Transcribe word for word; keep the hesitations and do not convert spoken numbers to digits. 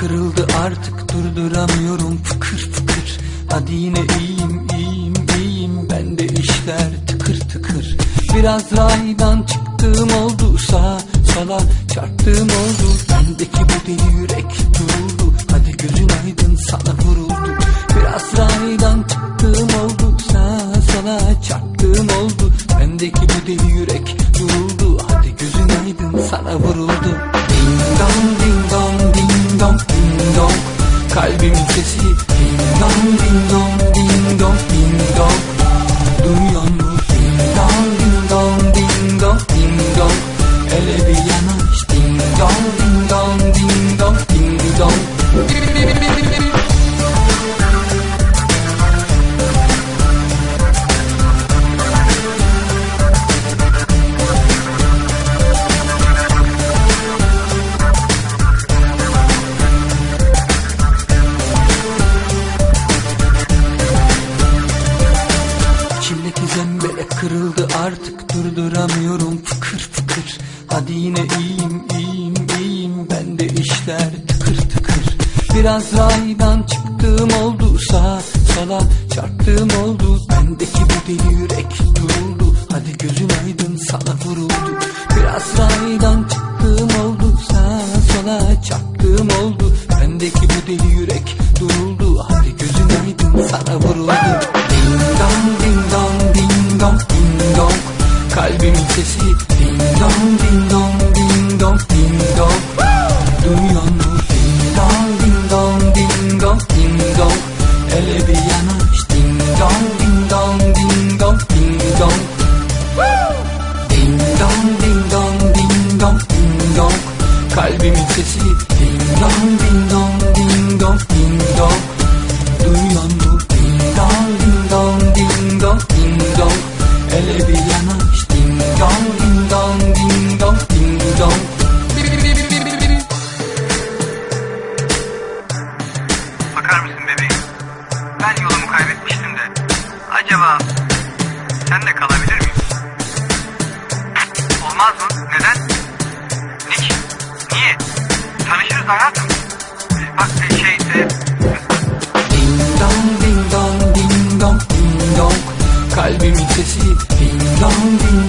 kırıldı artık durduramıyorum fıkır fıkır. Hadi yine iyiyim iyiyim iyiyim, bende işler tıkır tıkır. Biraz raydan çıktığım oldu, sağa sola çarptığım oldu. Bendeki bu deli yürek duruldu, hadi gözün aydın sana vuruldu. Biraz raydan çıktığım oldu, sağa sola çarptığım oldu. Bendeki bu deli yürek duruldu, hadi gözün aydın sana vuruldu. Ding dong ding dong ding dong ding dong, kalbimin sesi ding dong ding dong ding dong ding dong. Duyuyor musun? Ding dong ding dong ding dong ding dong. Hele bir yanaş ding dong ding dong ding dong ding dong. İçimdeki zembele kırıldı artık durduramıyorum fıkır fıkır. Hadi yine iyiyim iyiyim iyiyim, bende işler tıkır tıkır. Biraz raydan çıktığım oldu, sağa sola çarptığım oldu. Bendeki bu deli yürek duruldu, hadi gözün aydın sana vuruldu. Biraz raydan çıktığım oldu, sağa sola çarptığım oldu. Bendeki bu deli yürek duruldu, hadi gözün aydın sana vuruldu. Ding dong ding dong ding dong ding dong, kalbimin sesi ding dong ding dong ding dong ding dong. Duyuyor musun? Ding dong ding dong ding dong ding dong. Hele bir yanaş ding dong ding dong ding dong ding dong. Ding dong ding dong ding dong ding dong, kalbimin sesi ding dong ding dong ding dong ding dong. Duyuyor musun? Ding dong ding dong ding dong ding dong. Hele bir yanaş ding dong ding dong ding dong ding dong. Bakar mısın bebeğim? Ben yolumu kaybetmiştim de. Acaba sen de kalabilir miyim? Olmaz mı? Neden? Niçin? Niye? Tanışırız hayatım. Bak şey... E... Ding dong ding dong ding dong ding dong, kalbimin sesi ding dong ding